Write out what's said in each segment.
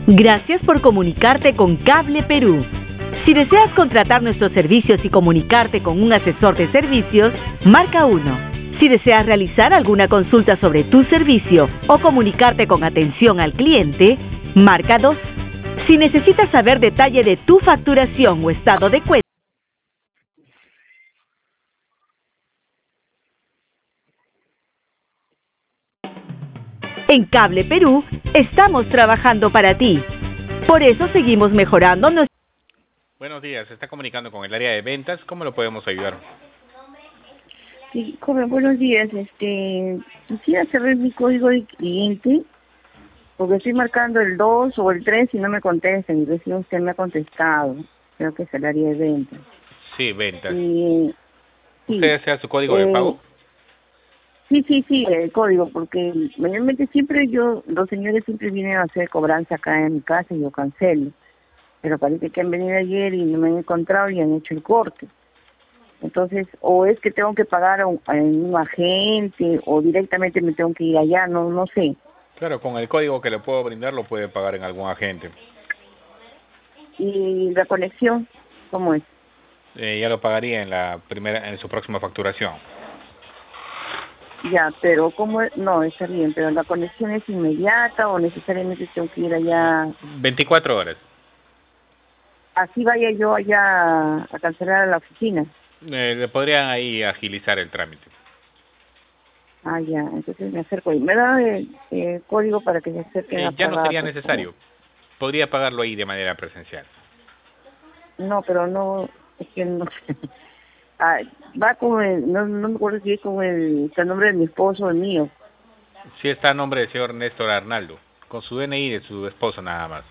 Gracias por comunicarte con Cable Perú. Si deseas contratar nuestros servicios y comunicarte con un asesor de servicios, marca 1. Si deseas realizar alguna consulta sobre tu servicio o comunicarte con atención al cliente, marca 2. Si necesitas saber detalle de tu facturación o estado de cuenta, en Cable Perú estamos trabajando para ti. Por eso seguimos mejorando nuestro... Buenos días, se está comunicando con el área de ventas. ¿Cómo lo podemos ayudar? Sí, joven, buenos días. Quisiera saber mi código de cliente, porque estoy marcando el 2 o el 3 y no me contestan, y recién usted me ha contestado. Creo que es el área de ventas. Sí, ventas. Y, sí, ¿Usted desea su código de pago? sí, el código, porque mayormente siempre los señores siempre vienen a hacer cobranza acá en mi casa y yo cancelo. Pero parece que han venido ayer y no me han encontrado y han hecho el corte. Entonces, o es que tengo que pagar a un agente o directamente me tengo que ir allá, no sé. Claro, con el código que le puedo brindar lo puede pagar en algún agente. ¿Y la conexión cómo es? Ya lo pagaría en su próxima facturación. Ya, pero ¿cómo es? No, está bien, pero la conexión es inmediata o necesariamente tengo que ir allá. 24 horas. Así vaya yo allá a cancelar a la oficina. Le podrían ahí agilizar el trámite. Ah, ya, entonces me acerco ahí. ¿Me da el código para que se acerquen a Ya no pagar, sería por favor? necesario. Podría pagarlo ahí de manera presencial. No, pero no, es que no sé. Ah, va con no me acuerdo si es con el nombre de mi esposo o el mío. Sí está a nombre del señor Néstor Arnaldo, con su DNI de su esposo nada más.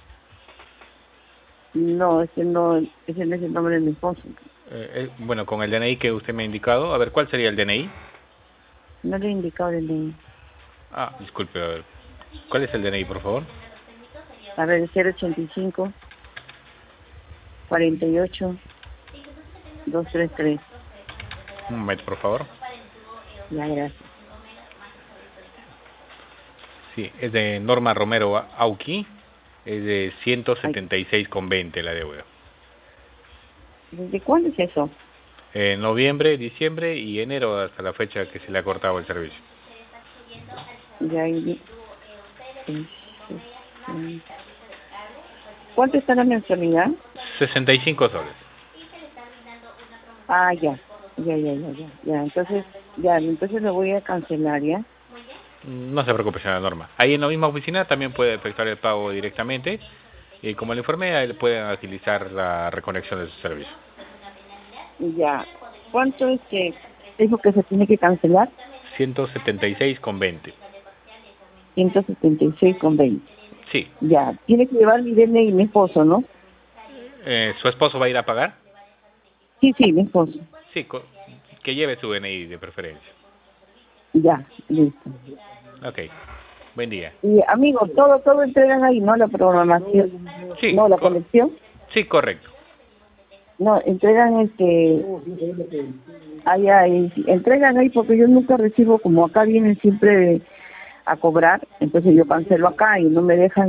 No, ese no es el nombre de mi esposo. Bueno, con el DNI que usted me ha indicado, a ver, ¿cuál sería el DNI? No le he indicado el DNI. Ah, disculpe, a ver. ¿Cuál es el DNI, por favor? A ver, 085 48 233. Un momento, por favor. Ya, gracias. Sí, es de Norma Romero Auqui, es de Ay, 176,20 la deuda. ¿desde cuándo es eso? Noviembre, diciembre y enero hasta la fecha que se le ha cortado el servicio. Ya, ¿cuánto está la mensualidad? 65 soles. Ah, ya. Entonces lo voy a cancelar, ¿ya? No se preocupe, señora Norma. Ahí en la misma oficina también puede efectuar el pago directamente. Y como le informé, ahí pueden agilizar la reconexión de su servicio. Ya. ¿Cuánto es lo que se tiene que cancelar? 176,20. 176,20. Sí. Ya. Tiene que llevar mi DNI y mi esposo, ¿no? ¿Su esposo va a ir a pagar? Sí, mi esposo. Sí, que lleve su DNI de preferencia. Ya, listo. Ok. Buen día. Y amigo, todo entregan ahí, ¿no? La programación, Sí, no, la conexión. sí, correcto. No, entregan allá, entregan ahí porque yo nunca recibo, como acá vienen siempre a cobrar, entonces yo cancelo acá y no me dejan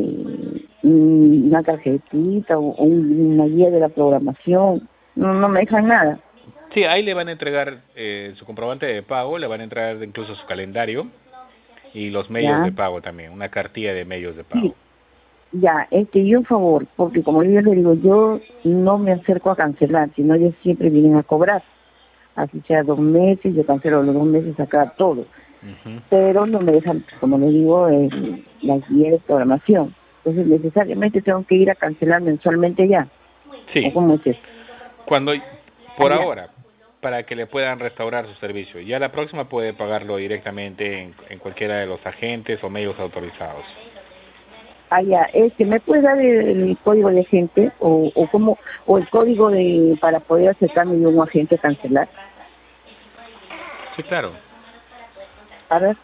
una tarjetita o una guía de la programación, no me dejan nada. Sí, ahí le van a entregar su comprobante de pago, le van a entregar incluso su calendario y los medios Ya, de pago también, una cartilla de medios de pago. sí, ya, y un favor, porque como yo le digo, yo no me acerco a cancelar, sino ellos siempre vienen a cobrar. Así sea 2 meses, yo cancelo los 2 meses acá todo. Ujú. Pero no me dejan, como le digo, la guía de programación. Entonces necesariamente tengo que ir a cancelar mensualmente ya. ¿O Sí, cómo es eso? cuando, por Allá. ahora, para que le puedan restaurar su servicio. Ya la próxima puede pagarlo directamente en cualquiera de los agentes o medios autorizados. Allá. ¿Me puede dar el código de agente o el código para poder acercarme de un agente a cancelar? Sí, claro. A ver.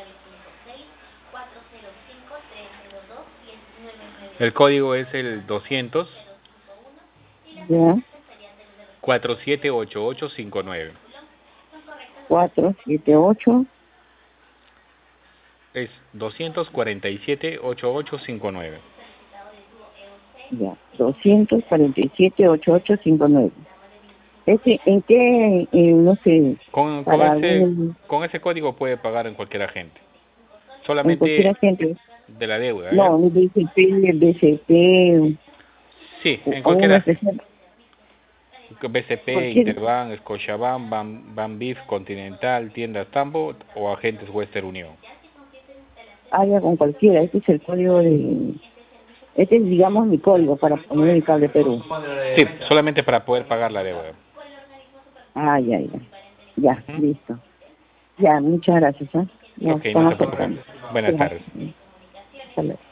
El código es el 200 Ya. 478859. 478. Es 247-8859. Ya, 247-8859. ¿En qué, no sé, para algún, con ese código puede pagar en cualquier agente. en cualquier Solamente agente? de la deuda, ¿eh? No, BCP, BCP, Sí, en o cualquier una agente. especial, BCP, cualquier, Interbank, Scotiabank, Banbif, Continental, Tiendas Tambo o agentes Western Union. área con cualquiera. Este es el código este es, digamos, mi código para poner el Cable Perú. Sí, solamente para poder pagar la deuda. Ah, ya, ya. Ya, Ujú. listo. Ya, muchas gracias, ¿eh? Ya, Ok, no estamos se preocupe. esperando. Buenas tardes. Gracias. Hasta luego.